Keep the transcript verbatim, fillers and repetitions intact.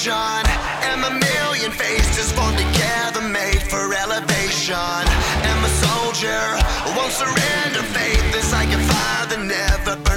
nation, and a million faces formed together, made for elevation. And my soldier won't surrender faith. It's like a fire that never burns.